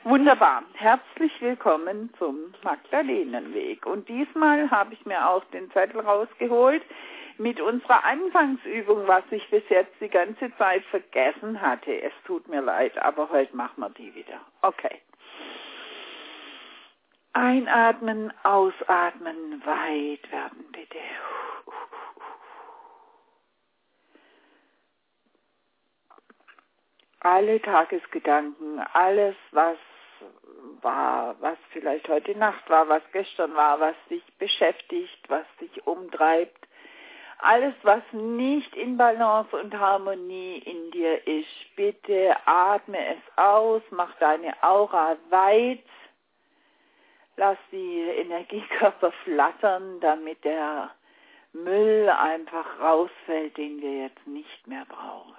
Wunderbar. Herzlich willkommen zum Magdalenenweg. Und diesmal habe ich mir auch den Zettel rausgeholt mit unserer Anfangsübung, was ich bis jetzt die ganze Zeit vergessen hatte. Es tut mir leid, aber heute machen wir die wieder. Okay. Einatmen, ausatmen, weit werden bitte. Alle Tagesgedanken, alles, was war, was vielleicht heute Nacht war, was gestern war, was dich beschäftigt, was dich umtreibt, alles, was nicht in Balance und Harmonie in dir ist, bitte atme es aus, mach deine Aura weit, lass die Energiekörper flattern, damit der Müll einfach rausfällt, den wir jetzt nicht mehr brauchen.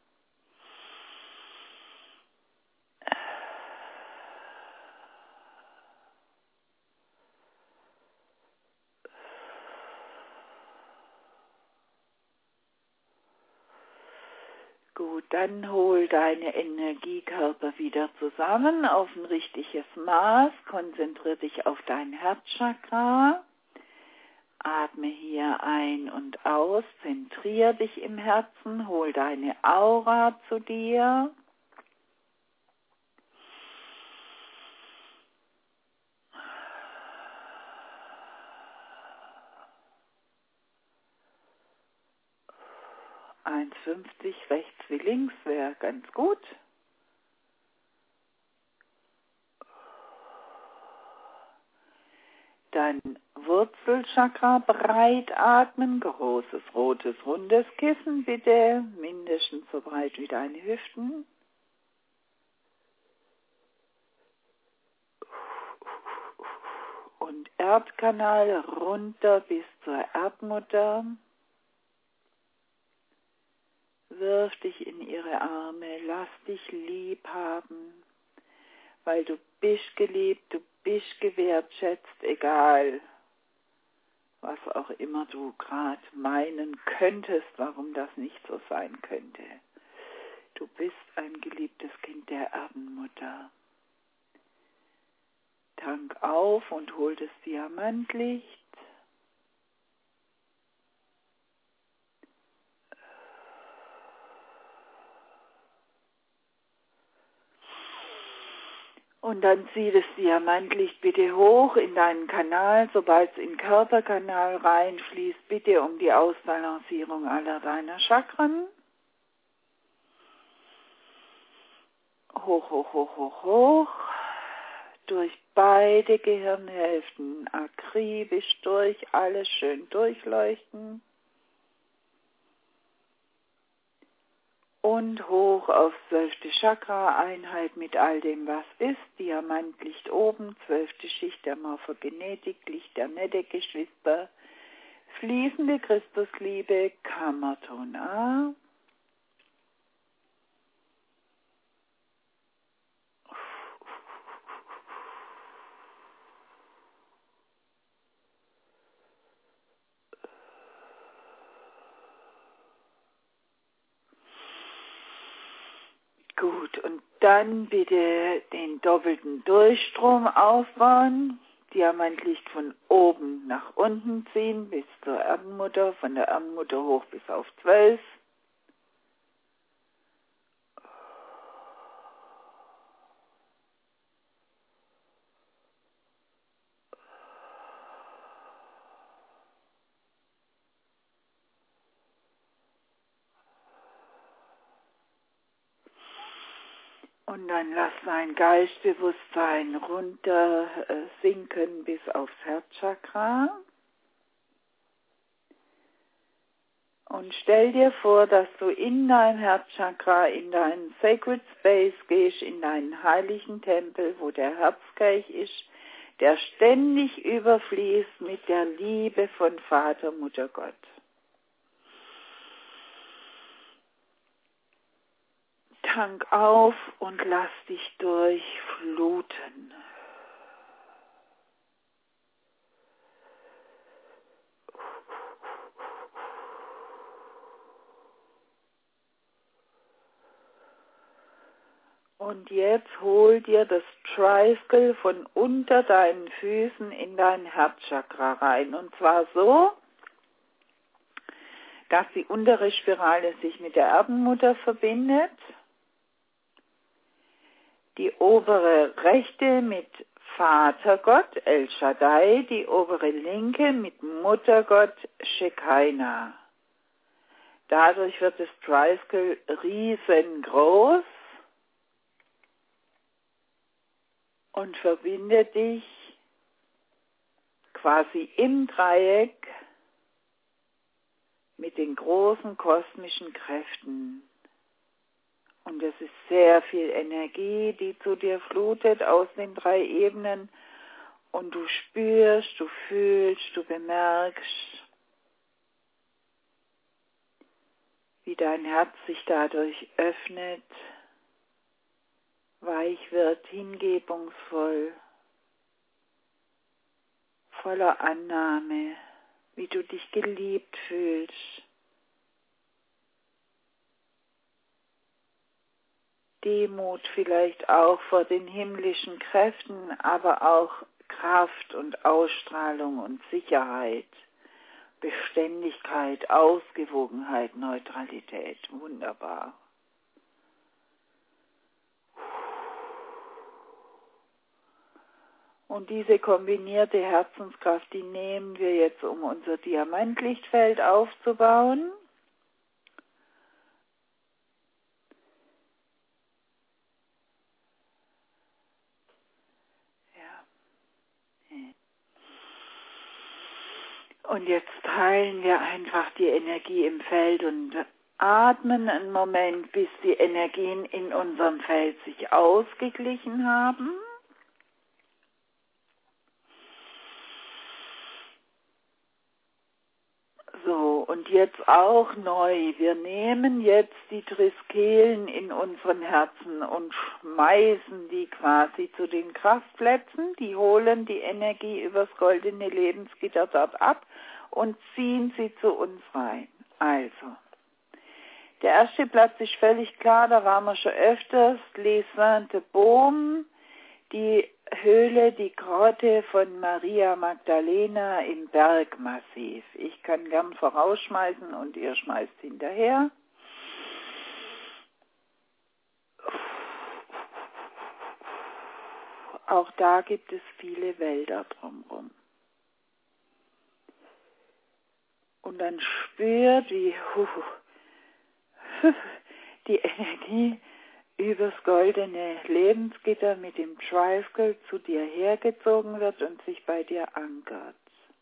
Gut, dann hol deine Energiekörper wieder zusammen auf ein richtiges Maß. Konzentriere dich auf dein Herzchakra. Atme hier ein und aus. Zentriere dich im Herzen. Hol deine Aura zu dir. (1,50) rechts wie links wäre ganz gut. Dann Wurzelchakra breit atmen, großes, rotes, rundes Kissen bitte, mindestens so breit wie deine Hüften. Und Erdkanal runter bis zur Erdmutter. Wirf dich in ihre Arme, lass dich lieb haben, weil du bist geliebt, du bist gewertschätzt, egal was auch immer du gerade meinen könntest, warum das nicht so sein könnte. Du bist ein geliebtes Kind der Erdenmutter. Tank auf und hol das Diamantlicht. Und dann zieh das Diamantlicht bitte hoch in deinen Kanal, sobald es in den Körperkanal reinfließt, bitte um die Ausbalancierung aller deiner Chakren. Hoch, hoch, hoch, hoch, hoch. Durch beide Gehirnhälften akribisch durch, alles schön durchleuchten. Und hoch aufs 12. Chakra, Einheit mit all dem, was ist. Diamantlicht oben, 12. Schicht der Morphogenetik, Licht der Nette-Geschwister, fließende Christusliebe, Kammerton A. Gut, und dann bitte den doppelten Durchstrom aufbauen. Diamantlicht von oben nach unten ziehen bis zur Erdenmutter, von der Erdenmutter hoch bis auf 12. Und dann lass dein Geistbewusstsein runter sinken bis aufs Herzchakra. Und stell dir vor, dass du in dein Herzchakra, in deinen Sacred Space gehst, in deinen heiligen Tempel, wo der Herzkelch ist, der ständig überfließt mit der Liebe von Vater, Mutter, Gott. Tank auf und lass dich durchfluten. Und jetzt hol dir das Tricycle von unter deinen Füßen in dein Herzchakra rein. Und zwar so, dass die untere Spirale sich mit der Erdenmutter verbindet, die obere rechte mit Vatergott, El Shaddai, die obere linke mit Muttergott, Shekinah. Dadurch wird das Tricycle riesengroß und verbindet dich quasi im Dreieck mit den großen kosmischen Kräften. Und es ist sehr viel Energie, die zu dir flutet aus den 3 Ebenen. Und du spürst, du fühlst, du bemerkst, wie dein Herz sich dadurch öffnet, weich wird, hingebungsvoll, voller Annahme, wie du dich geliebt fühlst. Demut vielleicht auch vor den himmlischen Kräften, aber auch Kraft und Ausstrahlung und Sicherheit, Beständigkeit, Ausgewogenheit, Neutralität. Wunderbar. Und diese kombinierte Herzenskraft, die nehmen wir jetzt, um unser Diamantlichtfeld aufzubauen. Und jetzt teilen wir einfach die Energie im Feld und atmen einen Moment, bis die Energien in unserem Feld sich ausgeglichen haben. So, und jetzt auch neu. Wir nehmen jetzt die Triskelen in unseren Herzen und schmeißen die quasi zu den Kraftplätzen. Die holen die Energie übers goldene Lebensgitter dort ab und ziehen sie zu uns rein. Also, der erste Platz ist völlig klar, da waren wir schon öfters, Les Saintes-Baumes, die Höhle, die Grotte von Maria Magdalena im Bergmassiv. Ich kann gern vorausschmeißen und ihr schmeißt hinterher. Auch da gibt es viele Wälder drumherum. Und dann spürt, wie die Energie übers goldene Lebensgitter mit dem Tricycle zu dir hergezogen wird und sich bei dir ankert.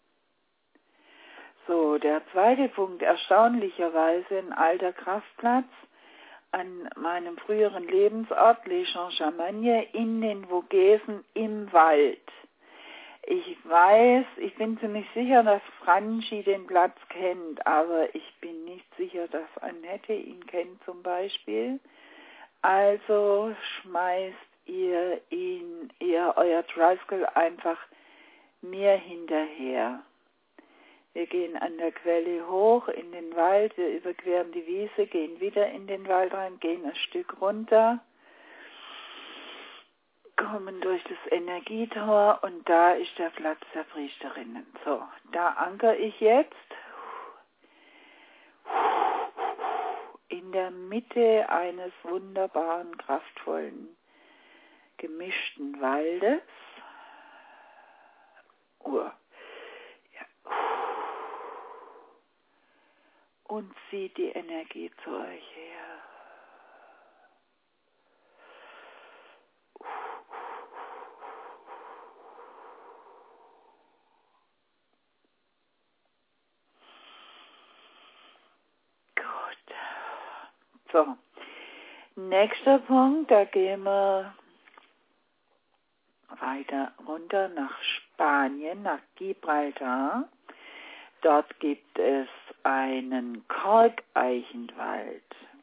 So, der zweite Punkt, erstaunlicherweise ein alter Kraftplatz an meinem früheren Lebensort, Les Champs-Chamagne, in den Vogesen im Wald. Ich weiß, ich bin ziemlich sicher, dass Franchi den Platz kennt, aber ich bin nicht sicher, dass Annette ihn kennt zum Beispiel. Also schmeißt ihr euer Tricycle einfach mir hinterher. Wir gehen an der Quelle hoch in den Wald, wir überqueren die Wiese, gehen wieder in den Wald rein, gehen ein Stück runter, kommen durch das Energietor und da ist der Platz der Priesterinnen. So, da ankere ich jetzt in der Mitte eines wunderbaren, kraftvollen, gemischten Waldes. Und zieht die Energie zu euch her. Gut. So, nächster Punkt, da gehen wir weiter runter nach Spanien, nach Gibraltar. Dort gibt es einen Korkeichenwald.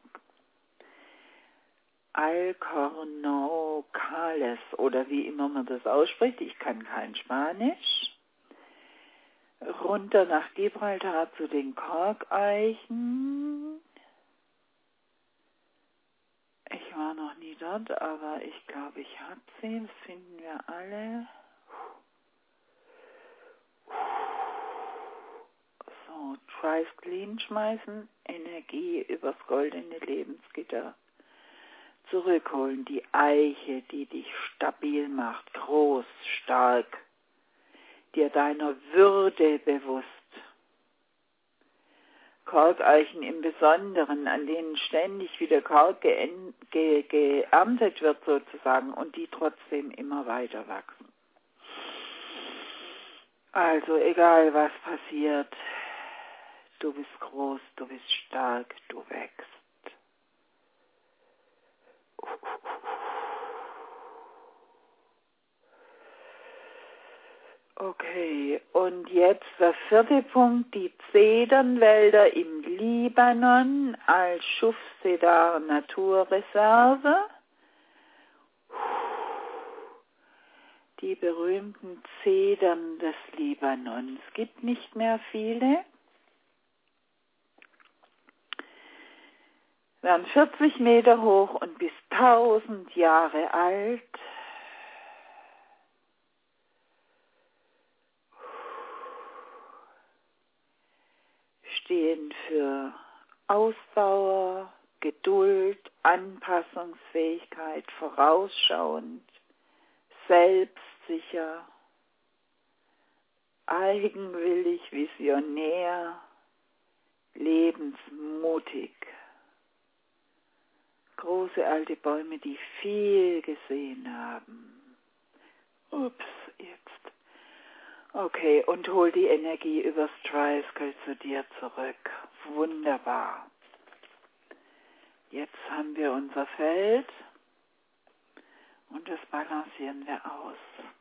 Alcornocales oder wie immer man das ausspricht, ich kann kein Spanisch. Runter nach Gibraltar zu den Korkeichen. Ich war noch nie dort, aber ich glaube, ich habe sie. Das finden wir alle. So, Tries Clean schmeißen, Energie übers goldene Lebensgitter zurückholen. Die Eiche, die dich stabil macht, groß, stark, dir deiner Würde bewusst. Korkeichen im Besonderen, an denen ständig wieder Kork geerntet wird sozusagen und die trotzdem immer weiter wachsen. Also egal was passiert, du bist groß, du bist stark, du wächst. Okay, und jetzt der 4. Punkt, die Zedernwälder im Libanon als Schuf-Cedar Naturreserve. Die berühmten Zedern des Libanon. Es gibt nicht mehr viele. Werden 40 Meter hoch und bis 1000 Jahre alt. Stehen für Ausdauer, Geduld, Anpassungsfähigkeit, vorausschauend, selbstsicher, eigenwillig, visionär, lebensmutig. Große alte Bäume, die viel gesehen haben. Ups, jetzt. Okay, und hol die Energie übers Tricycle zu dir zurück. Wunderbar. Jetzt haben wir unser Feld und das balancieren wir aus.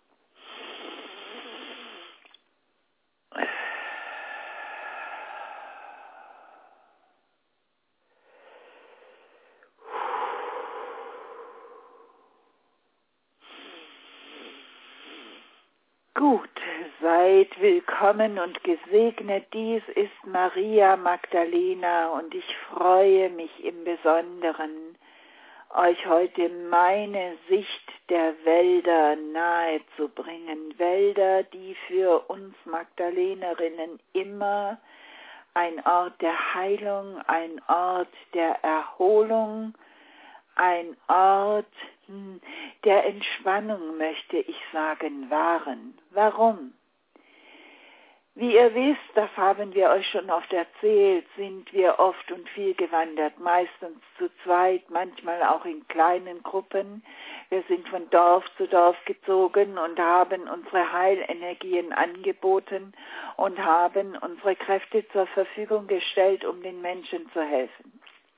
Gut, seid willkommen und gesegnet. Dies ist Maria Magdalena und ich freue mich im Besonderen, euch heute meine Sicht der Wälder nahezubringen. Wälder, die für uns Magdalenerinnen immer ein Ort der Heilung, ein Ort der Erholung, ein Ort der Entspannung, möchte ich sagen, waren. Warum? Wie ihr wisst, das haben wir euch schon oft erzählt, sind wir oft und viel gewandert, meistens zu zweit, manchmal auch in kleinen Gruppen. Wir sind von Dorf zu Dorf gezogen und haben unsere Heilenergien angeboten und haben unsere Kräfte zur Verfügung gestellt, um den Menschen zu helfen.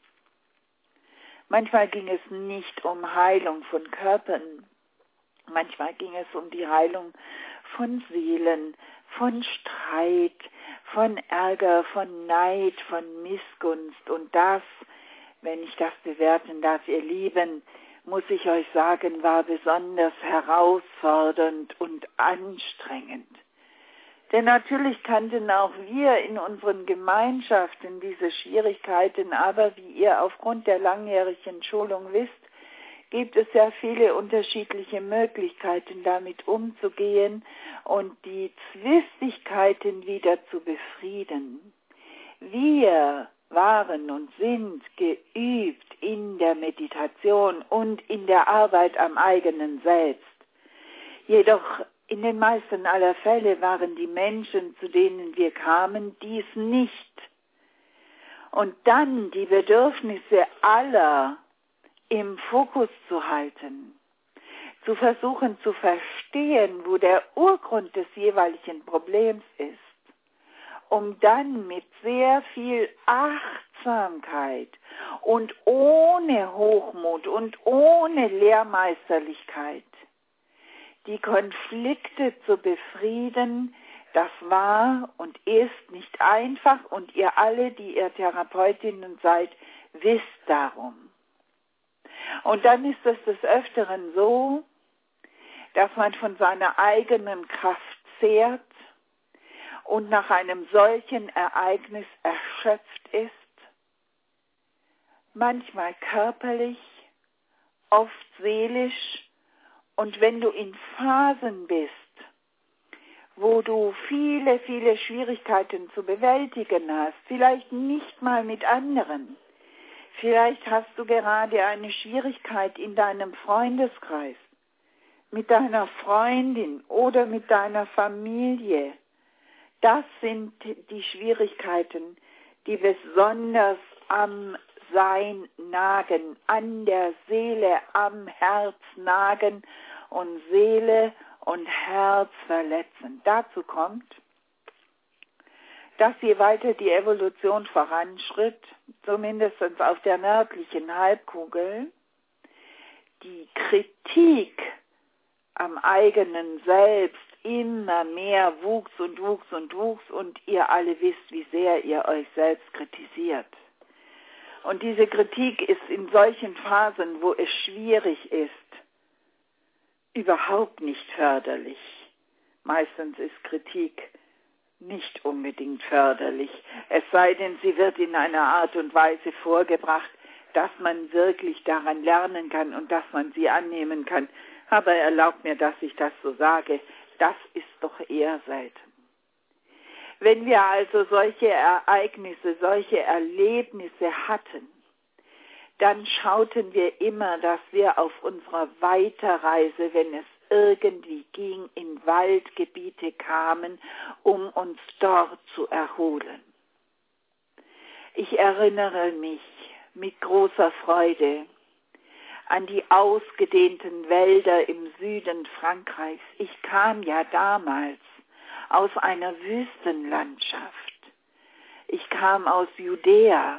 Manchmal ging es nicht um Heilung von Körpern, manchmal ging es um die Heilung von Seelen, von Streit, von Ärger, von Neid, von Missgunst. Und das, wenn ich das bewerten darf, ihr Lieben, muss ich euch sagen, war besonders herausfordernd und anstrengend. Denn natürlich kannten auch wir in unseren Gemeinschaften diese Schwierigkeiten, aber wie ihr aufgrund der langjährigen Schulung wisst, gibt es ja viele unterschiedliche Möglichkeiten, damit umzugehen und die Zwistigkeiten wieder zu befrieden. Wir waren und sind geübt in der Meditation und in der Arbeit am eigenen Selbst. Jedoch in den meisten aller Fälle waren die Menschen, zu denen wir kamen, dies nicht. Und dann die Bedürfnisse aller im Fokus zu halten, zu versuchen zu verstehen, wo der Urgrund des jeweiligen Problems ist, um dann mit sehr viel Achtsamkeit und ohne Hochmut und ohne Lehrmeisterlichkeit die Konflikte zu befrieden, das war und ist nicht einfach und ihr alle, die ihr Therapeutinnen seid, wisst darum. Und dann ist es des Öfteren so, dass man von seiner eigenen Kraft zehrt und nach einem solchen Ereignis erschöpft ist, manchmal körperlich, oft seelisch. Und wenn du in Phasen bist, wo du viele, viele Schwierigkeiten zu bewältigen hast, vielleicht nicht mal mit anderen, vielleicht hast du gerade eine Schwierigkeit in deinem Freundeskreis, mit deiner Freundin oder mit deiner Familie. Das sind die Schwierigkeiten, die besonders am Sein nagen, an der Seele, am Herz nagen und Seele und Herz verletzen. Dazu kommt, dass je weiter die Evolution voranschritt, zumindest auf der nördlichen Halbkugel, die Kritik am eigenen Selbst immer mehr wuchs und wuchs und wuchs und ihr alle wisst, wie sehr ihr euch selbst kritisiert. Und diese Kritik ist in solchen Phasen, wo es schwierig ist, überhaupt nicht förderlich. Meistens ist Kritik nicht unbedingt förderlich, es sei denn, sie wird in einer Art und Weise vorgebracht, dass man wirklich daran lernen kann und dass man sie annehmen kann. Aber erlaubt mir, dass ich das so sage, das ist doch eher selten. Wenn wir also solche Ereignisse, solche Erlebnisse hatten, dann schauten wir immer, dass wir auf unserer Weiterreise, wenn es irgendwie ging, in Waldgebiete kamen, um uns dort zu erholen. Ich erinnere mich mit großer Freude an die ausgedehnten Wälder im Süden Frankreichs. Ich kam ja damals aus einer Wüstenlandschaft. Ich kam aus Judäa.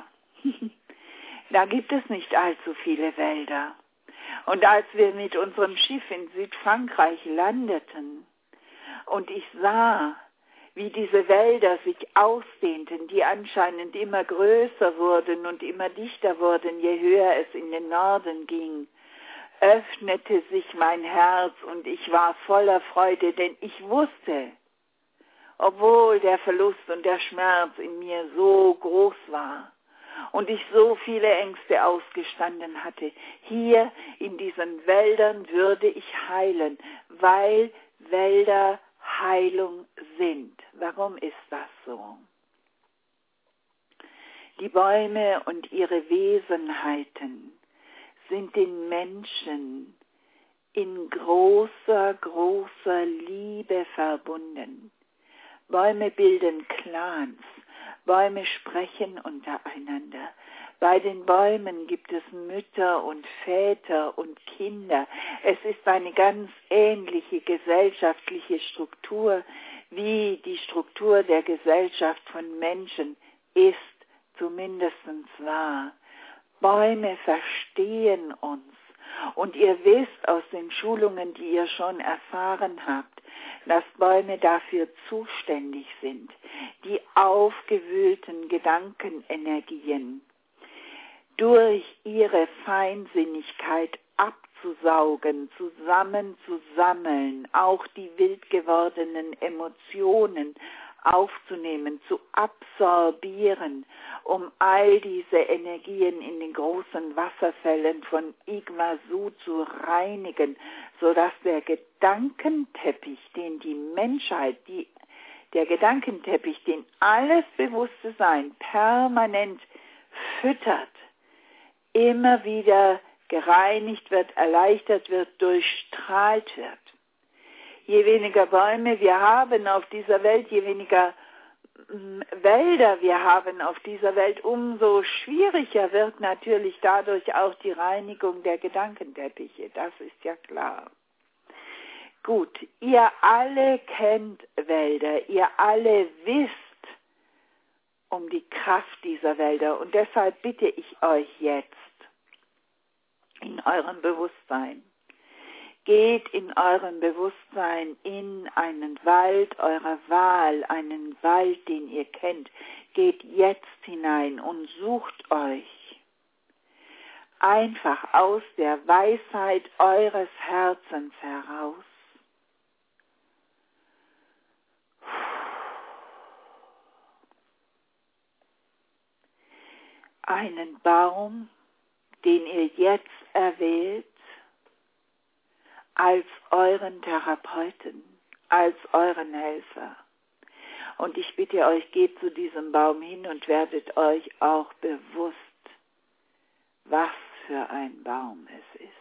Da gibt es nicht allzu viele Wälder. Und als wir mit unserem Schiff in Südfrankreich landeten und ich sah, wie diese Wälder sich ausdehnten, die anscheinend immer größer wurden und immer dichter wurden, je höher es in den Norden ging, öffnete sich mein Herz und ich war voller Freude, denn ich wusste, obwohl der Verlust und der Schmerz in mir so groß war und ich so viele Ängste ausgestanden hatte, hier in diesen Wäldern würde ich heilen, weil Wälder Heilung sind. Warum ist das so? Die Bäume und ihre Wesenheiten sind den Menschen in großer, großer Liebe verbunden. Bäume bilden Clans, Bäume sprechen untereinander. Bei den Bäumen gibt es Mütter und Väter und Kinder. Es ist eine ganz ähnliche gesellschaftliche Struktur, wie die Struktur der Gesellschaft von Menschen ist, zumindest wahr. Bäume verstehen uns. Und ihr wisst aus den Schulungen, die ihr schon erfahren habt, dass Bäume dafür zuständig sind, die aufgewühlten Gedankenenergien durch ihre Feinsinnigkeit abzusaugen, zusammenzusammeln, auch die wild gewordenen Emotionen aufzunehmen, zu absorbieren, um all diese Energien in den großen Wasserfällen von Iguazu zu reinigen, sodass der Gedankenteppich, den die Menschheit, der Gedankenteppich, den alles bewusste Sein permanent füttert, immer wieder gereinigt wird, erleichtert wird, durchstrahlt wird. Je weniger Bäume wir haben auf dieser Welt, je weniger Wälder wir haben auf dieser Welt, umso schwieriger wird natürlich dadurch auch die Reinigung der Gedankenteppiche. Das ist ja klar. Gut, ihr alle kennt Wälder, ihr alle wisst um die Kraft dieser Wälder und deshalb bitte ich euch jetzt in eurem Bewusstsein, geht in eurem Bewusstsein in einen Wald eurer Wahl, einen Wald, den ihr kennt. Geht jetzt hinein und sucht euch einfach aus der Weisheit eures Herzens heraus einen Baum, den ihr jetzt erwählt, als euren Therapeuten, als euren Helfer. Und ich bitte euch, geht zu diesem Baum hin und werdet euch auch bewusst, was für ein Baum es ist.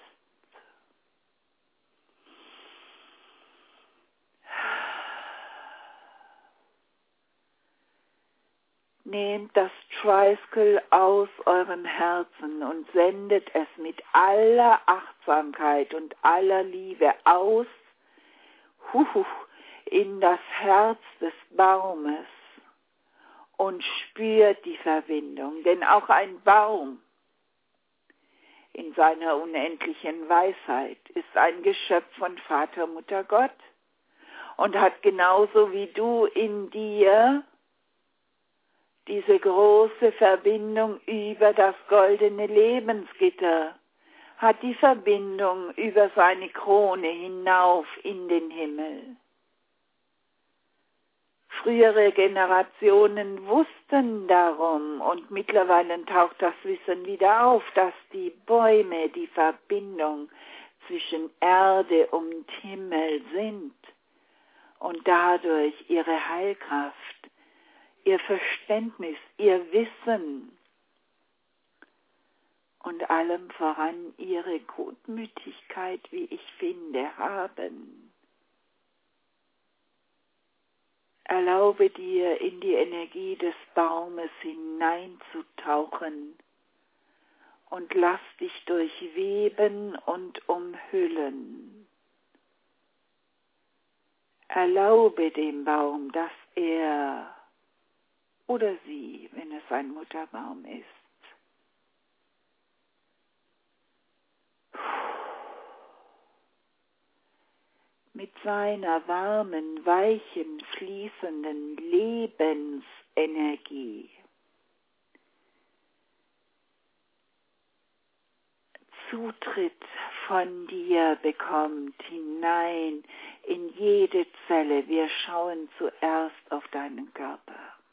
Nehmt das Tricycle aus eurem Herzen und sendet es mit aller Achtsamkeit und aller Liebe aus in das Herz des Baumes und spürt die Verbindung. Denn auch ein Baum in seiner unendlichen Weisheit ist ein Geschöpf von Vater, Mutter, Gott und hat genauso wie du in dir diese große Verbindung über das goldene Lebensgitter, hat die Verbindung über seine Krone hinauf in den Himmel. Frühere Generationen wussten darum und mittlerweile taucht das Wissen wieder auf, dass die Bäume die Verbindung zwischen Erde und Himmel sind und dadurch ihre Heilkraft, ihr Verständnis, ihr Wissen und allem voran ihre Gutmütigkeit, wie ich finde, haben. Erlaube dir, in die Energie des Baumes hineinzutauchen und lass dich durchweben und umhüllen. Erlaube dem Baum, dass er oder sie, wenn es ein Mutterbaum ist, mit seiner warmen, weichen, fließenden Lebensenergie Zutritt von dir bekommt hinein in jede Zelle. Wir schauen zuerst auf deinen Körper.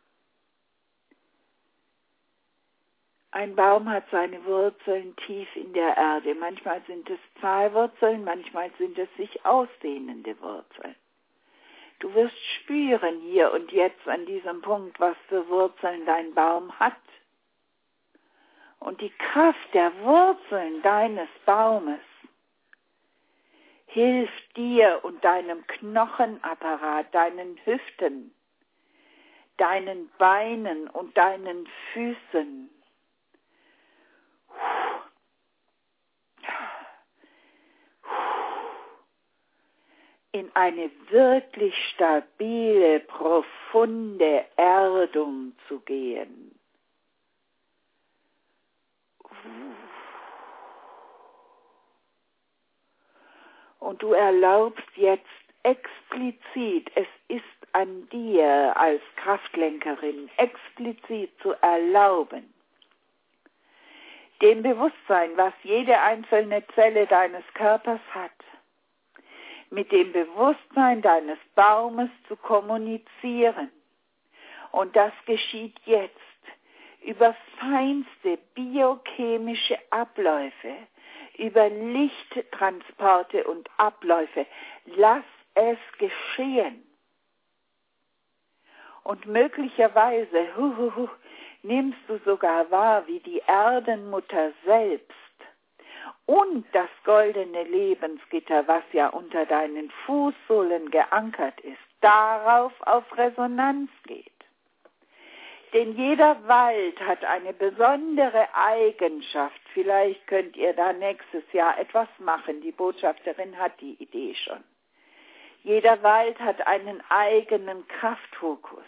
Ein Baum hat seine Wurzeln tief in der Erde. Manchmal sind es Pfahlwurzeln, manchmal sind es sich ausdehnende Wurzeln. Du wirst spüren hier und jetzt an diesem Punkt, was für Wurzeln dein Baum hat. Und die Kraft der Wurzeln deines Baumes hilft dir und deinem Knochenapparat, deinen Hüften, deinen Beinen und deinen Füßen in eine wirklich stabile, profunde Erdung zu gehen. Und du erlaubst jetzt explizit, es ist an dir als Kraftlenkerin explizit zu erlauben, dem Bewusstsein, was jede einzelne Zelle deines Körpers hat, mit dem Bewusstsein deines Baumes zu kommunizieren. Und das geschieht jetzt über feinste biochemische Abläufe, über Lichttransporte und Abläufe. Lass es geschehen. Und möglicherweise nimmst du sogar wahr, wie die Erdenmutter selbst und das goldene Lebensgitter, was ja unter deinen Fußsohlen geankert ist, darauf auf Resonanz geht. Denn jeder Wald hat eine besondere Eigenschaft. Vielleicht könnt ihr da nächstes Jahr etwas machen. Die Botschafterin hat die Idee schon. Jeder Wald hat einen eigenen Kraftfokus.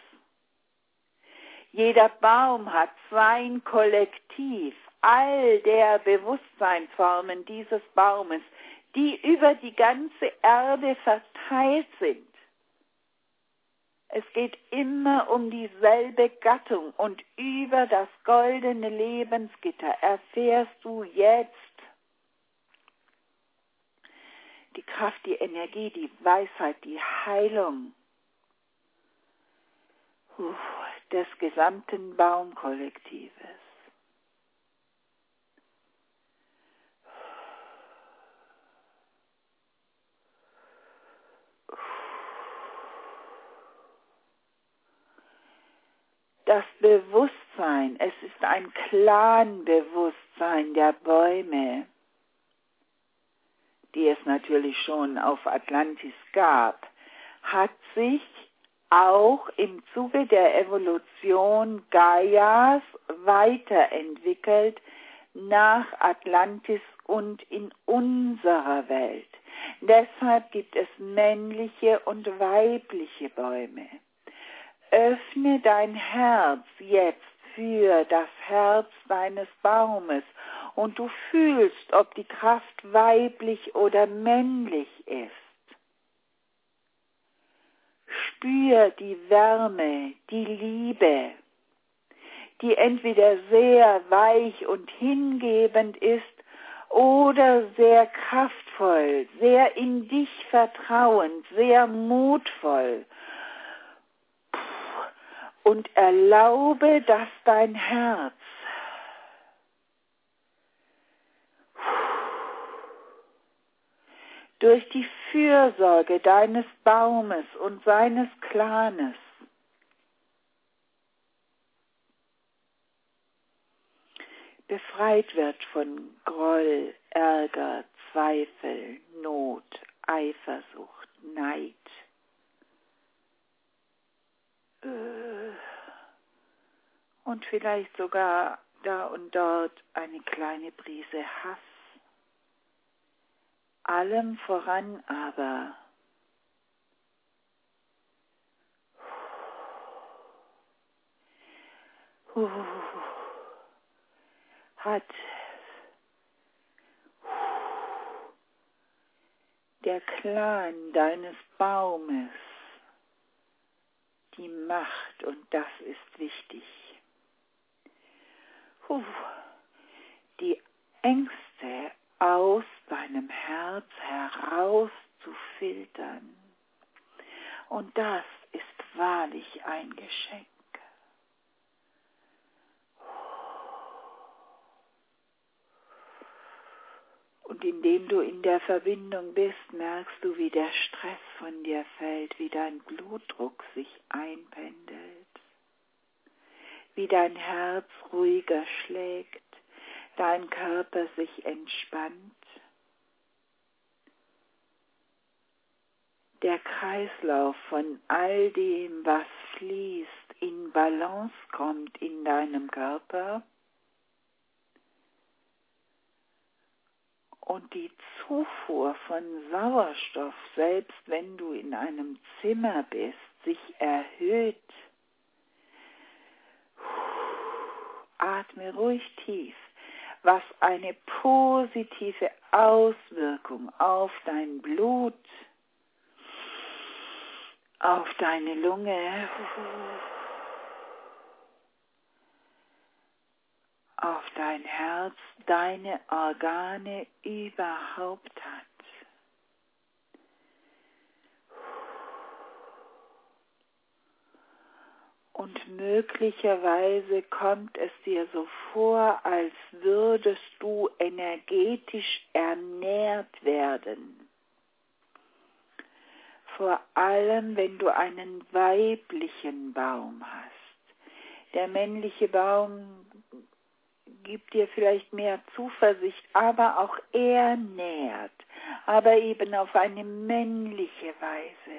Jeder Baum hat sein Kollektiv, all der Bewusstseinsformen dieses Baumes, die über die ganze Erde verteilt sind. Es geht immer um dieselbe Gattung und über das goldene Lebensgitter erfährst du jetzt die Kraft, die Energie, die Weisheit, die Heilung des gesamten Baumkollektives. das Bewusstsein, es ist ein Clan-Bewusstsein der Bäume, die es natürlich schon auf Atlantis gab, hat sich auch im Zuge der Evolution Gaias weiterentwickelt nach Atlantis und in unserer Welt. Deshalb gibt es männliche und weibliche Bäume. Öffne dein Herz jetzt für das Herz deines Baumes und du fühlst, ob die Kraft weiblich oder männlich ist. Spür die Wärme, die Liebe, die entweder sehr weich und hingebend ist oder sehr kraftvoll, sehr in dich vertrauend, sehr mutvoll. Und erlaube, dass dein Herz durch die Fürsorge deines Baumes und seines Clanes befreit wird von Groll, Ärger, Zweifel, Not, Eifersucht, Neid. Und vielleicht sogar da und dort eine kleine Prise Hass. Allem voran aber hat der Clan deines Baumes die Macht, und das ist wichtig, die Ängste aus deinem Herz herauszufiltern. Und das ist wahrlich ein Geschenk. Und indem du in der Verbindung bist, merkst du, wie der Stress von dir fällt, wie dein Blutdruck sich einpendelt, wie dein Herz ruhiger schlägt, dein Körper sich entspannt. Der Kreislauf von all dem, was fließt, in Balance kommt in deinem Körper. Und die Zufuhr von Sauerstoff, selbst wenn du in einem Zimmer bist, sich erhöht. Atme ruhig tief, was eine positive Auswirkung auf dein Blut, auf deine Lunge, auf dein Herz, deine Organe überhaupt hat. Und möglicherweise kommt es dir so vor, als würdest du energetisch ernährt werden. Vor allem, wenn du einen weiblichen Baum hast. Der männliche Baum gibt dir vielleicht mehr Zuversicht, aber auch er nährt, aber eben auf eine männliche Weise.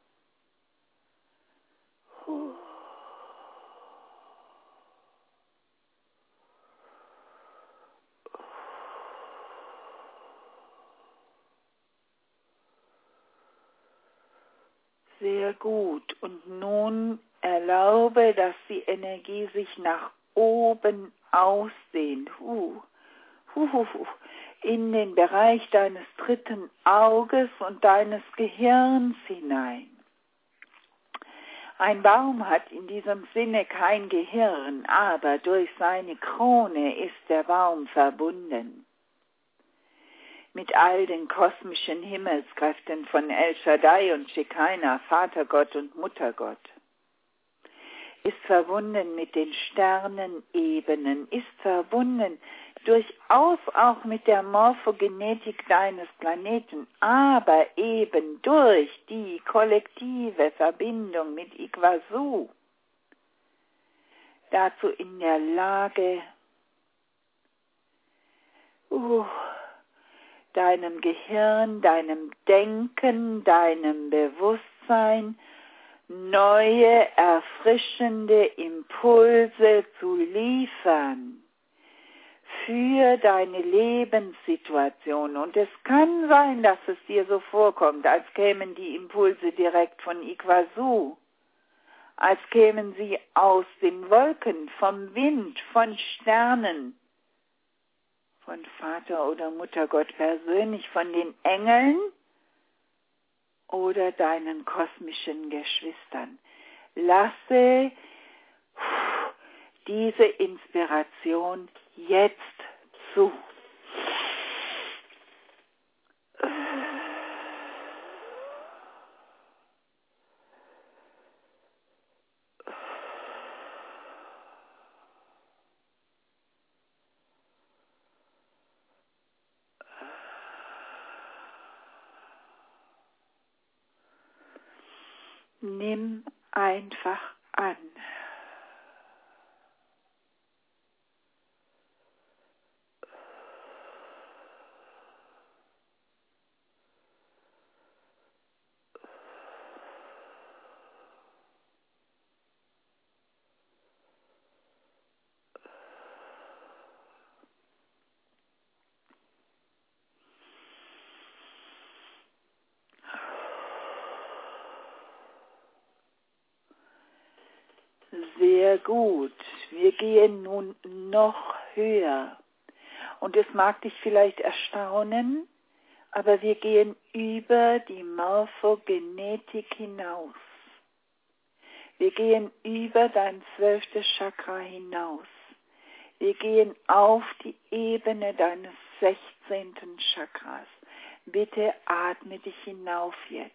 Sehr gut. Und nun erlaube, dass die Energie sich nach oben ausdehnt. In den Bereich deines dritten Auges und deines Gehirns hinein. Ein Baum hat in diesem Sinne kein Gehirn, aber durch seine Krone ist der Baum verbunden mit all den kosmischen Himmelskräften von El Shaddai und Shekinah, Vatergott und Muttergott. Ist verbunden mit den Sternenebenen, ist verbunden durchaus auch mit der Morphogenetik deines Planeten, aber eben durch die kollektive Verbindung mit Iguazu dazu in der Lage, deinem Gehirn, deinem Denken, deinem Bewusstsein neue, erfrischende Impulse zu liefern für deine Lebenssituation. Und es kann sein, dass es dir so vorkommt, als kämen die Impulse direkt von Iguazu, als kämen sie aus den Wolken, vom Wind, von Sternen, von Vater oder Mutter Gott persönlich, von den Engeln oder deinen kosmischen Geschwistern. Lasse diese Inspiration jetzt zu. Nimm einfach an. Sehr gut. Wir gehen nun noch höher. Und es mag dich vielleicht erstaunen, aber wir gehen über die Morphogenetik hinaus. Wir gehen über dein 12. Chakra hinaus. Wir gehen auf die Ebene deines 16. Chakras. Bitte atme dich hinauf jetzt.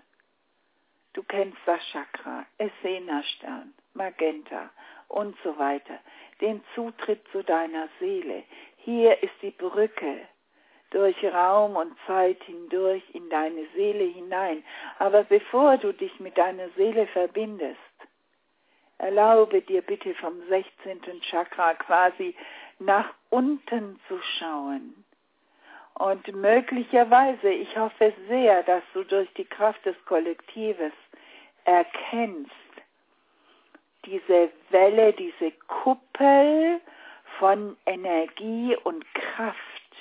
Du kennst das Chakra, Essena-Stern, Magenta und so weiter. Den Zutritt zu deiner Seele. Hier ist die Brücke durch Raum und Zeit hindurch in deine Seele hinein. Aber bevor du dich mit deiner Seele verbindest, erlaube dir bitte vom 16. Chakra quasi nach unten zu schauen. Und möglicherweise, ich hoffe sehr, dass du durch die Kraft des Kollektives erkennst, diese Welle, diese Kuppel von Energie und Kraft,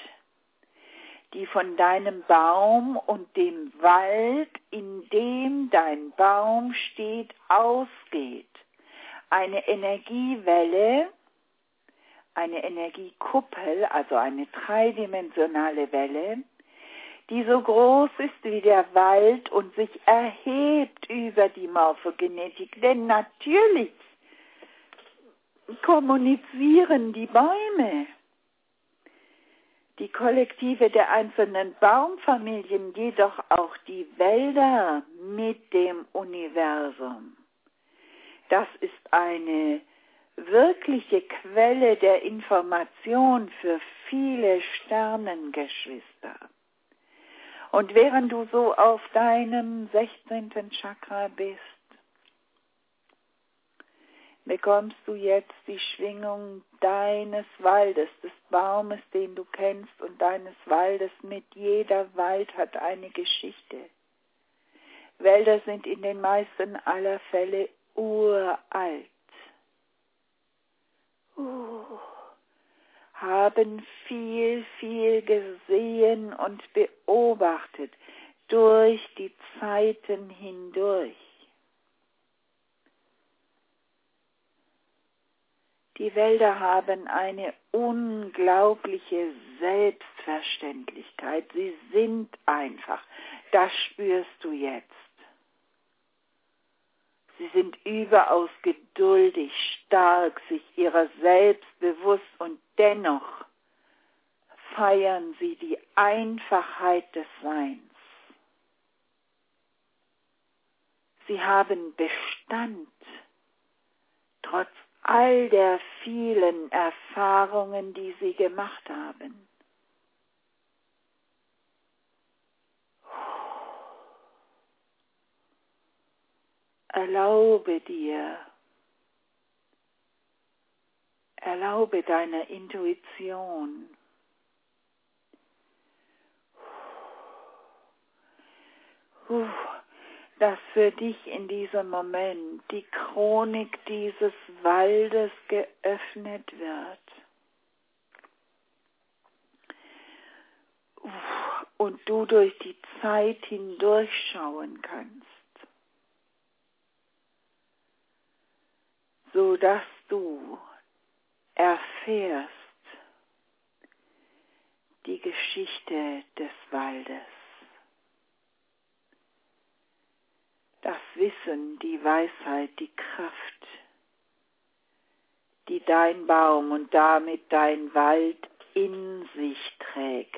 die von deinem Baum und dem Wald, in dem dein Baum steht, ausgeht. Eine Energiewelle, eine Energiekuppel, also eine dreidimensionale Welle, die so groß ist wie der Wald und sich erhebt über die Morphogenetik. Denn natürlich kommunizieren die Bäume, die Kollektive der einzelnen Baumfamilien, jedoch auch die Wälder mit dem Universum. Das ist eine wirkliche Quelle der Information für viele Sternengeschwister. Und während du so auf deinem 16. Chakra bist, bekommst du jetzt die Schwingung deines Waldes, des Baumes, den du kennst, und deines Waldes mit. Jeder Wald hat eine Geschichte. Wälder sind in den meisten aller Fälle uralt. Haben viel, viel gesehen und beobachtet durch die Zeiten hindurch. Die Wälder haben eine unglaubliche Selbstverständlichkeit. Sie sind einfach. Das spürst du jetzt. Sie sind überaus geduldig, stark, sich ihrer selbst bewusst und dennoch feiern sie die Einfachheit des Seins. Sie haben Bestand, trotz all der vielen Erfahrungen, die sie gemacht haben. Erlaube dir, Erlaube deiner Intuition, dass für dich in diesem Moment die Chronik dieses Waldes geöffnet wird. Und du durch die Zeit hindurchschauen kannst, so dass du erfährst die Geschichte des Waldes. Das Wissen, die Weisheit, die Kraft, die dein Baum und damit dein Wald in sich trägt.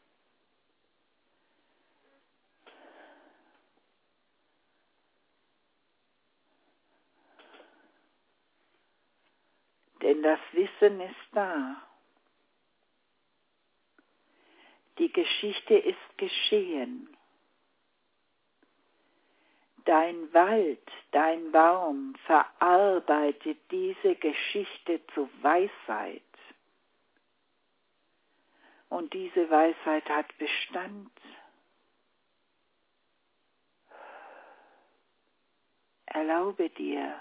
Denn das Wissen ist da. Die Geschichte ist geschehen. Dein Wald, dein Baum verarbeitet diese Geschichte zu Weisheit. Und diese Weisheit hat Bestand. Erlaube dir,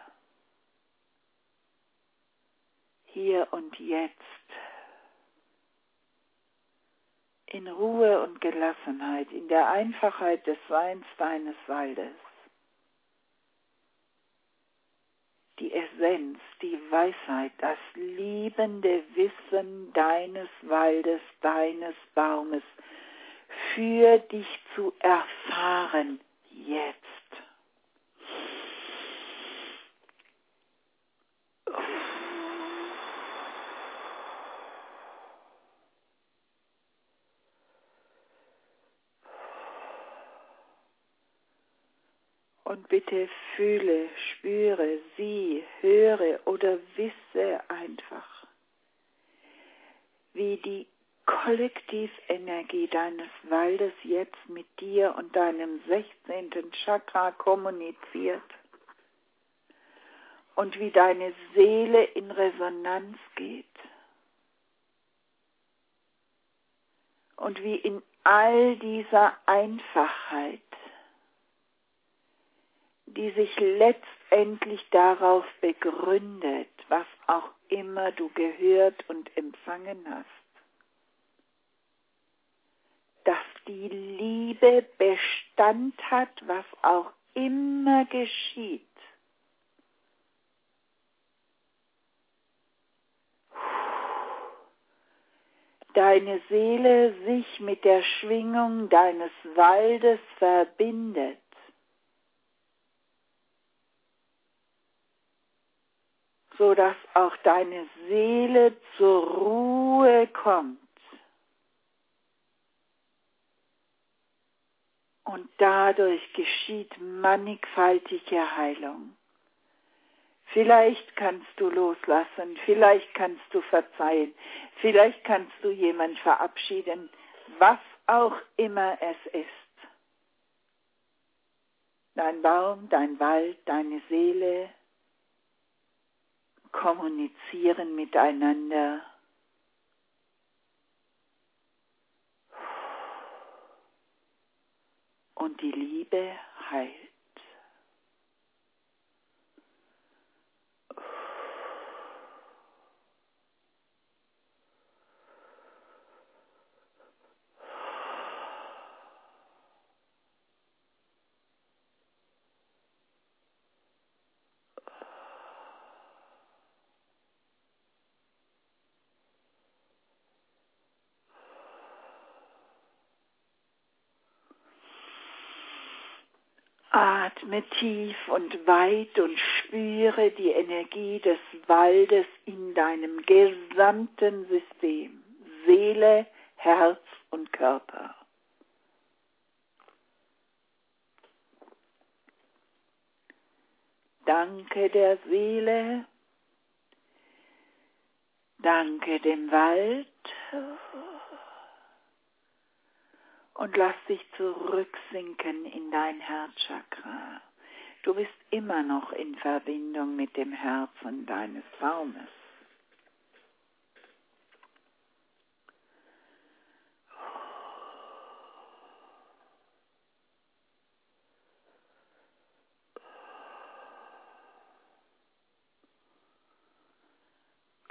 hier und jetzt, in Ruhe und Gelassenheit, in der Einfachheit des Seins deines Waldes, die Essenz, die Weisheit, das liebende Wissen deines Waldes, deines Baumes für dich zu erfahren jetzt. Und bitte fühle, spüre, sieh, höre oder wisse einfach, wie die Kollektivenergie deines Waldes jetzt mit dir und deinem 16. Chakra kommuniziert und wie deine Seele in Resonanz geht und wie in all dieser Einfachheit, die sich letztendlich darauf begründet, was auch immer du gehört und empfangen hast, dass die Liebe Bestand hat, was auch immer geschieht. Deine Seele sich mit der Schwingung deines Waldes verbindet. So dass auch deine Seele zur Ruhe kommt. Und dadurch geschieht mannigfaltige Heilung. Vielleicht kannst du loslassen, vielleicht kannst du verzeihen, vielleicht kannst du jemanden verabschieden, was auch immer es ist. Dein Baum, dein Wald, deine Seele kommunizieren miteinander. Und die Liebe heilt. Atme tief und weit und spüre die Energie des Waldes in deinem gesamten System, Seele, Herz und Körper. Danke der Seele, danke dem Wald. Und lass dich zurücksinken in dein Herzchakra. Du bist immer noch in Verbindung mit dem Herzen deines Baumes.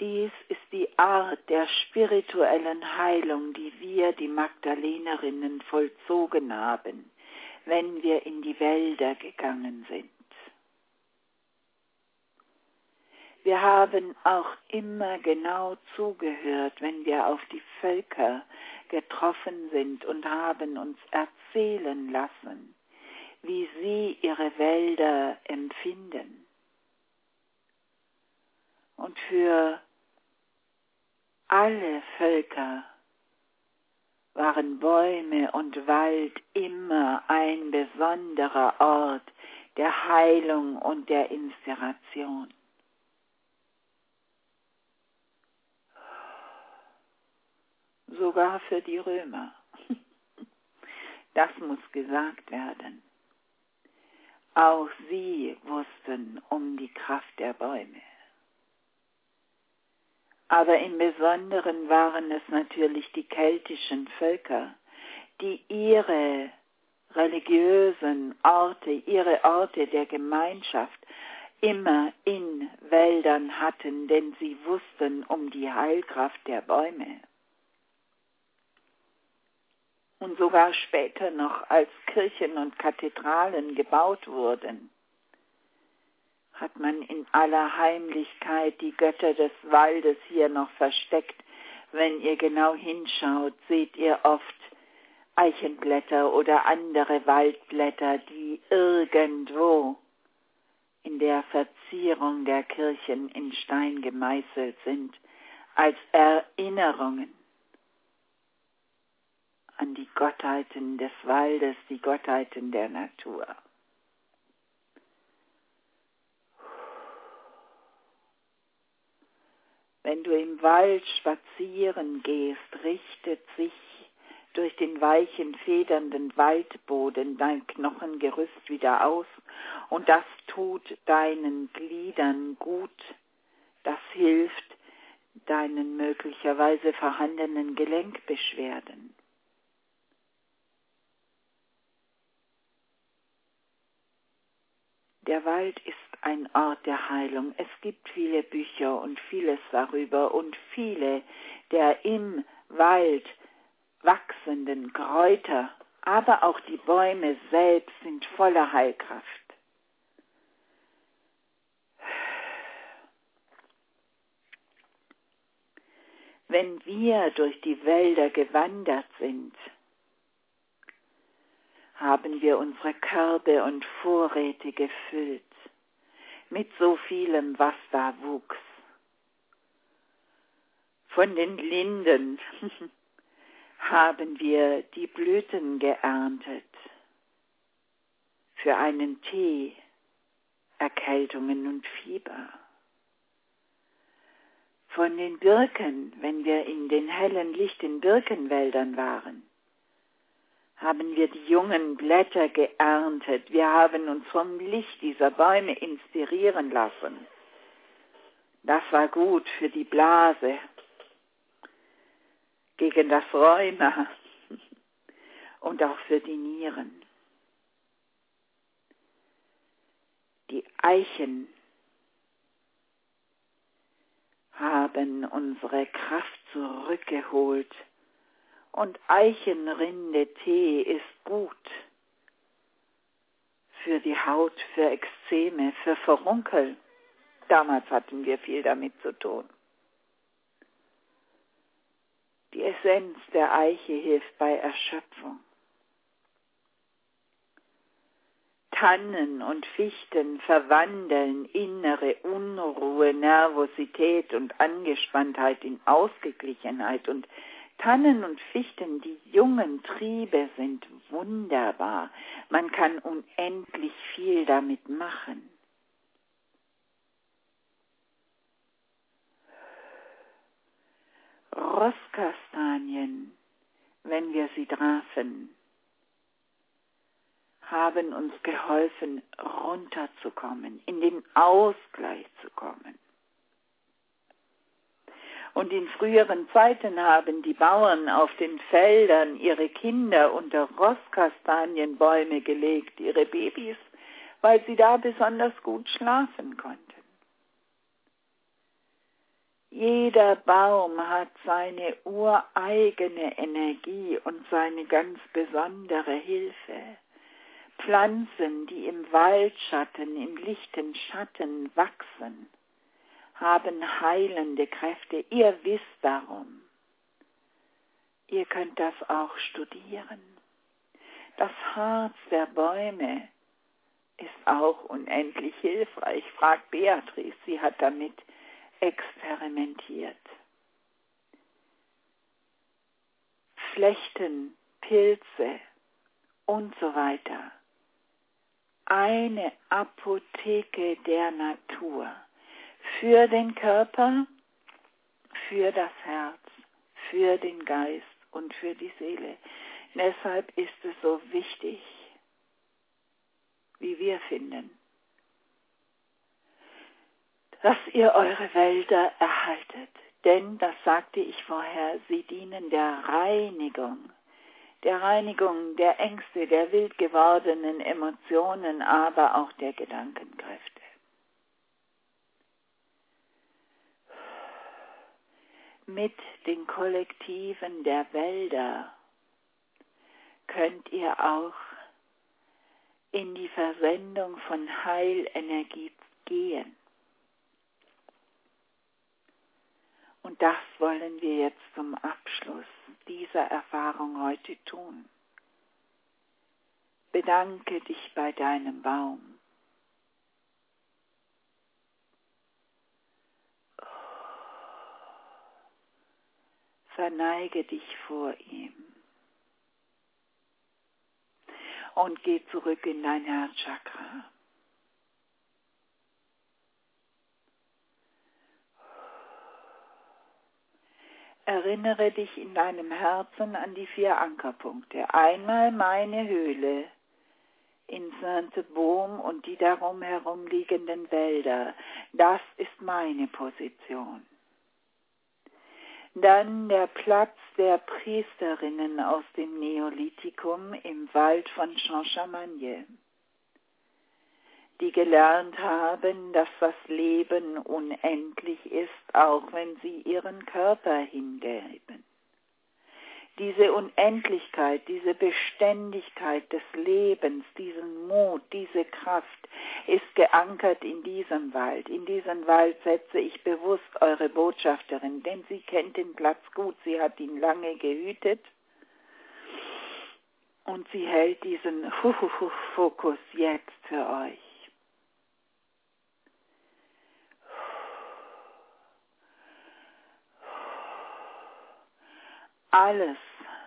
Dies ist die Art der spirituellen Heilung, die wir, die Magdalenerinnen, vollzogen haben, wenn wir in die Wälder gegangen sind. Wir haben auch immer genau zugehört, wenn wir auf die Völker getroffen sind und haben uns erzählen lassen, wie sie ihre Wälder empfinden. Und für alle Völker waren Bäume und Wald immer ein besonderer Ort der Heilung und der Inspiration. Sogar für die Römer. Das muss gesagt werden. Auch sie wussten um die Kraft der Bäume. Aber im Besonderen waren es natürlich die keltischen Völker, die ihre religiösen Orte, ihre Orte der Gemeinschaft immer in Wäldern hatten, denn sie wussten um die Heilkraft der Bäume. Und sogar später noch, als Kirchen und Kathedralen gebaut wurden, hat man in aller Heimlichkeit die Götter des Waldes hier noch versteckt. Wenn ihr genau hinschaut, seht ihr oft Eichenblätter oder andere Waldblätter, die irgendwo in der Verzierung der Kirchen in Stein gemeißelt sind, als Erinnerungen an die Gottheiten des Waldes, die Gottheiten der Natur. Wenn du im Wald spazieren gehst, richtet sich durch den weichen, federnden Waldboden dein Knochengerüst wieder aus und das tut deinen Gliedern gut. Das hilft deinen möglicherweise vorhandenen Gelenkbeschwerden. Der Wald ist ein Ort der Heilung. Es gibt viele Bücher und vieles darüber und viele der im Wald wachsenden Kräuter, aber auch die Bäume selbst sind voller Heilkraft. Wenn wir durch die Wälder gewandert sind, haben wir unsere Körbe und Vorräte gefüllt mit so vielem, was da wuchs. Von den Linden haben wir die Blüten geerntet für einen Tee, Erkältungen und Fieber. Von den Birken, wenn wir in den hellen Licht in Birkenwäldern waren, haben wir die jungen Blätter geerntet. Wir haben uns vom Licht dieser Bäume inspirieren lassen. Das war gut für die Blase, gegen das Rheuma und auch für die Nieren. Die Eichen haben unsere Kraft zurückgeholt. Und Eichenrinde-Tee ist gut für die Haut, für Ekzeme, für Furunkel. Damals hatten wir viel damit zu tun. Die Essenz der Eiche hilft bei Erschöpfung. Tannen und Fichten verwandeln innere Unruhe, Nervosität und Angespanntheit in Ausgeglichenheit und Tannen und Fichten, die jungen Triebe, sind wunderbar. Man kann unendlich viel damit machen. Rosskastanien, wenn wir sie trafen, haben uns geholfen, runterzukommen, in den Ausgleich zu kommen. Und in früheren Zeiten haben die Bauern auf den Feldern ihre Kinder unter Rosskastanienbäume gelegt, ihre Babys, weil sie da besonders gut schlafen konnten. Jeder Baum hat seine ureigene Energie und seine ganz besondere Hilfe. Pflanzen, die im Waldschatten, im lichten Schatten wachsen, haben heilende Kräfte. Ihr wisst darum. Ihr könnt das auch studieren. Das Harz der Bäume ist auch unendlich hilfreich. Fragt Beatrice, sie hat damit experimentiert. Flechten, Pilze und so weiter. Eine Apotheke der Natur. Für den Körper, für das Herz, für den Geist und für die Seele. Deshalb ist es so wichtig, wie wir finden, dass ihr eure Wälder erhaltet. Denn, das sagte ich vorher, sie dienen der Reinigung der Ängste, der wild gewordenen Emotionen, aber auch der Gedankenkräfte. Mit den Kollektiven der Wälder könnt ihr auch in die Versendung von Heilenergie gehen. Und das wollen wir jetzt zum Abschluss dieser Erfahrung heute tun. Bedanke dich bei deinem Baum. Verneige dich vor ihm und geh zurück in dein Herzchakra. Erinnere dich in deinem Herzen an die 4 Ankerpunkte. Einmal meine Höhle in Sainte-Baume und die darum herum liegenden Wälder. Das ist meine Position. Dann der Platz der Priesterinnen aus dem Neolithikum im Wald von Champ-Champagne, die gelernt haben, dass das Leben unendlich ist, auch wenn sie ihren Körper hingeben. Diese Unendlichkeit, diese Beständigkeit des Lebens, diesen Mut, diese Kraft ist geankert in diesem Wald. In diesen Wald setze ich bewusst eure Botschafterin, denn sie kennt den Platz gut, sie hat ihn lange gehütet und sie hält diesen Fokus jetzt für euch. Alles,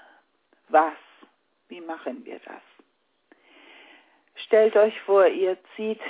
wie machen wir das? Stellt euch vor, ihr zieht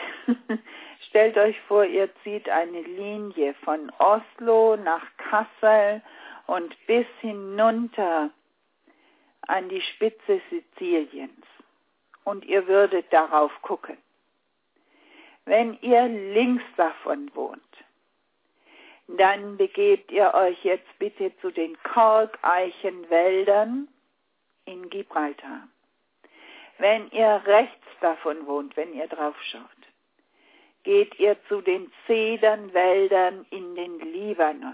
eine Linie von Oslo nach Kassel und bis hinunter an die Spitze Siziliens. Und ihr würdet darauf gucken. Wenn ihr links davon wohnt, dann begebt ihr euch jetzt bitte zu den Korkeichenwäldern in Gibraltar. Wenn ihr rechts davon wohnt, wenn ihr drauf schaut, geht ihr zu den Zedernwäldern in den Libanon.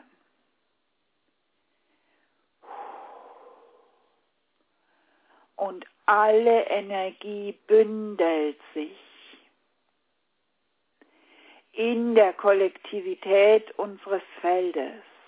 Und alle Energie bündelt sich in der Kollektivität unseres Feldes.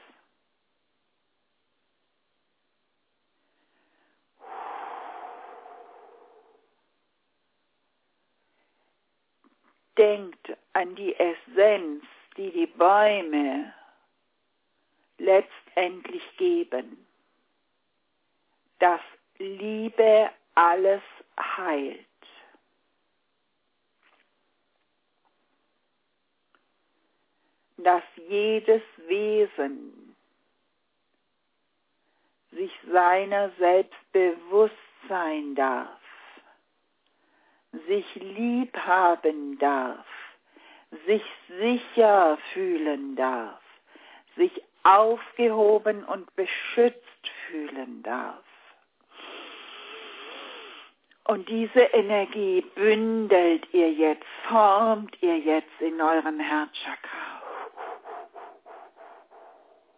Denkt an die Essenz, die die Bäume letztendlich geben, dass Liebe alles heilt. Dass jedes Wesen sich seiner selbst bewusst sein darf, sich lieb haben darf, sich sicher fühlen darf, sich aufgehoben und beschützt fühlen darf. Und diese Energie bündelt ihr jetzt, formt ihr jetzt in eurem Herzchakra.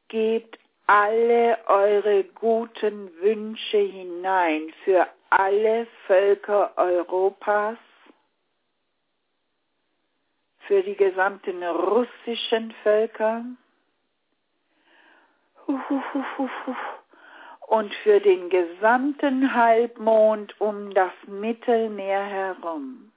gebt alle eure guten Wünsche hinein für alle Völker Europas, für die gesamten russischen Völker und für den gesamten Halbmond um das Mittelmeer herum.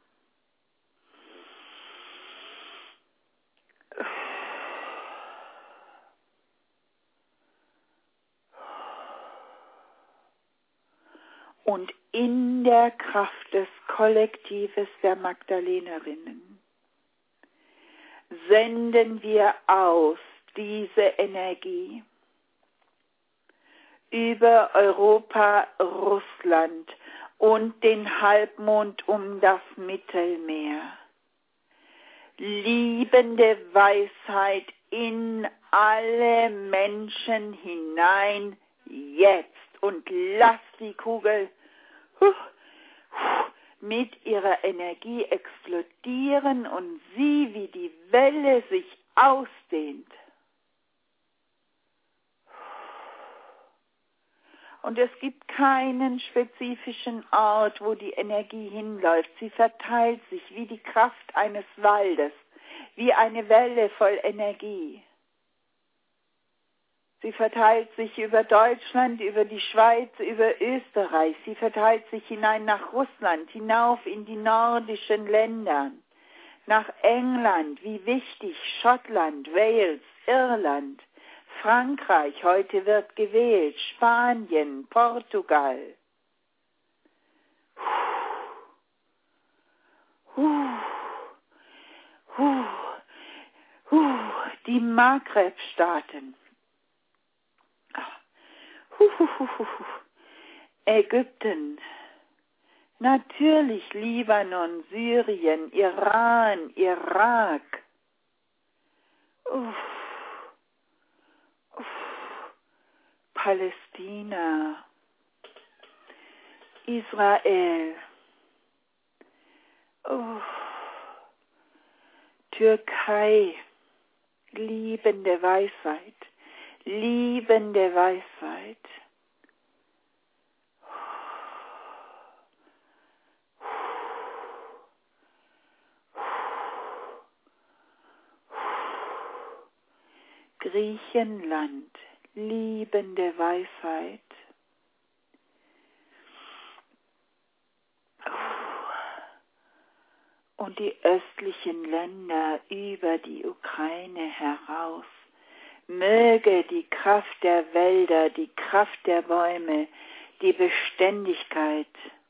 Und in der Kraft des Kollektives der Magdalenerinnen senden wir aus diese Energie über Europa, Russland und den Halbmond um das Mittelmeer. Liebende Weisheit in alle Menschen hinein jetzt und lass die Kugel mit ihrer Energie explodieren und sieh, wie die Welle sich ausdehnt. Und es gibt keinen spezifischen Ort, wo die Energie hinläuft. Sie verteilt sich wie die Kraft eines Waldes, wie eine Welle voll Energie. Sie verteilt sich über Deutschland, über die Schweiz, über Österreich. Sie verteilt sich hinein nach Russland, hinauf in die nordischen Länder, nach England, wie wichtig, Schottland, Wales, Irland, Frankreich, heute wird gewählt, Spanien, Portugal. Die Maghreb-Staaten. Ägypten, natürlich Libanon, Syrien, Iran, Irak. Palästina, Israel, Türkei, liebende Weisheit, liebende Weisheit. Griechenland, liebende Weisheit. Und die östlichen Länder über die Ukraine heraus. Möge die Kraft der Wälder, die Kraft der Bäume, die Beständigkeit,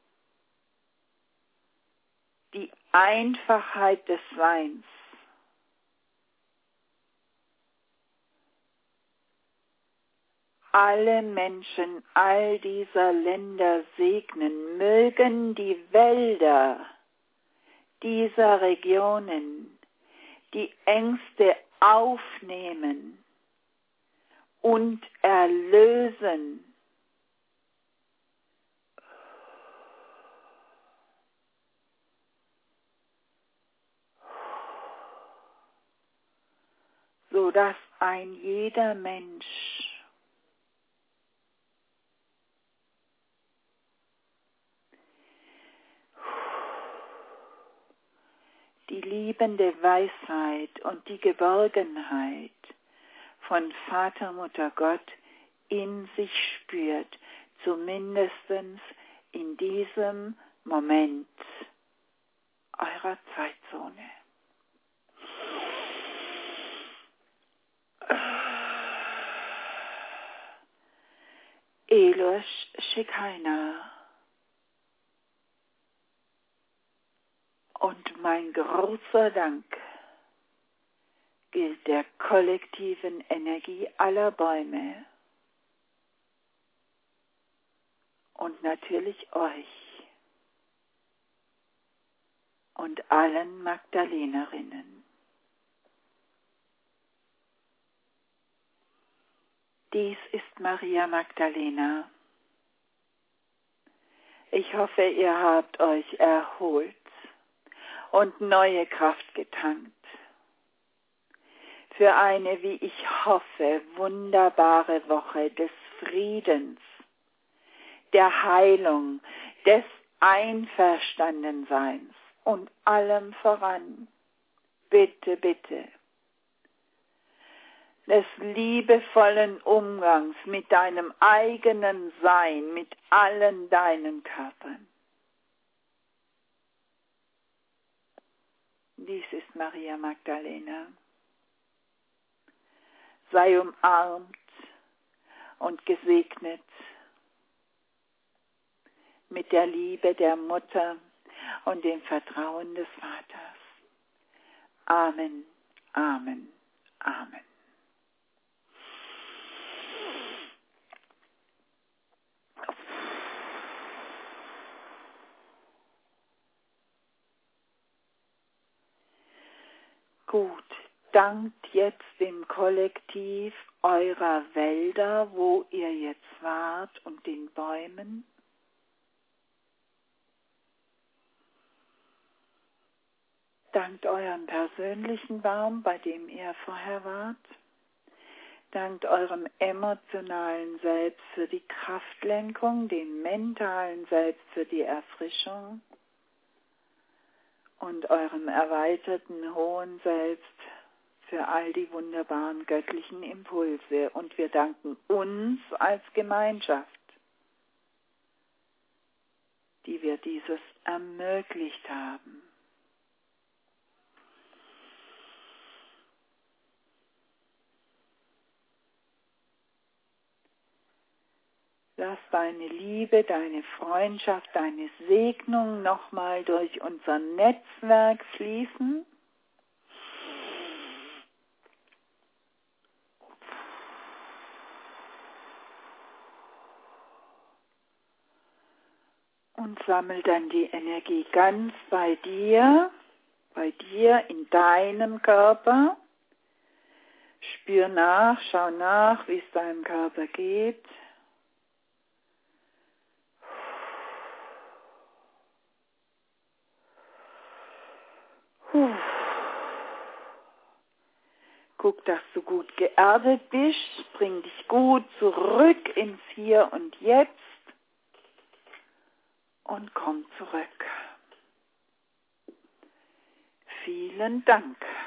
die Einfachheit des Seins alle Menschen all dieser Länder segnen. Mögen die Wälder dieser Regionen die Ängste aufnehmen und erlösen. So dass ein jeder Mensch die liebende Weisheit und die Geborgenheit von Vater, Mutter, Gott in sich spürt, zumindest in diesem Moment eurer Zeitzone. Elosh Shekinah. Und mein großer Dank gilt der kollektiven Energie aller Bäume und natürlich euch und allen Magdalenerinnen. Dies ist Maria Magdalena. Ich hoffe, ihr habt euch erholt und neue Kraft getankt. für eine, wie ich hoffe, wunderbare Woche des Friedens, der Heilung, des Einverstandenseins und allem voran. Bitte, bitte, des liebevollen Umgangs mit deinem eigenen Sein, mit allen deinen Körpern. Dies ist Maria Magdalena. Sei umarmt und gesegnet mit der Liebe der Mutter und dem Vertrauen des Vaters. Amen, Amen, Amen. Gut, dankt jetzt dem Kollektiv eurer Wälder, wo ihr jetzt wart, und den Bäumen. Dankt eurem persönlichen Baum, bei dem ihr vorher wart. Dankt eurem emotionalen Selbst für die Kraftlenkung, dem mentalen Selbst für die Erfrischung und eurem erweiterten hohen Selbst für all die wunderbaren göttlichen Impulse. Und wir danken uns als Gemeinschaft, die wir dieses ermöglicht haben. Lass deine Liebe, deine Freundschaft, deine Segnung nochmal durch unser Netzwerk fließen. Und sammel dann die Energie ganz bei dir in deinem Körper. Spür nach, schau nach, wie es deinem Körper geht. Guck, dass du gut geerdet bist, bring dich gut zurück ins Hier und Jetzt und komm zurück. Vielen Dank.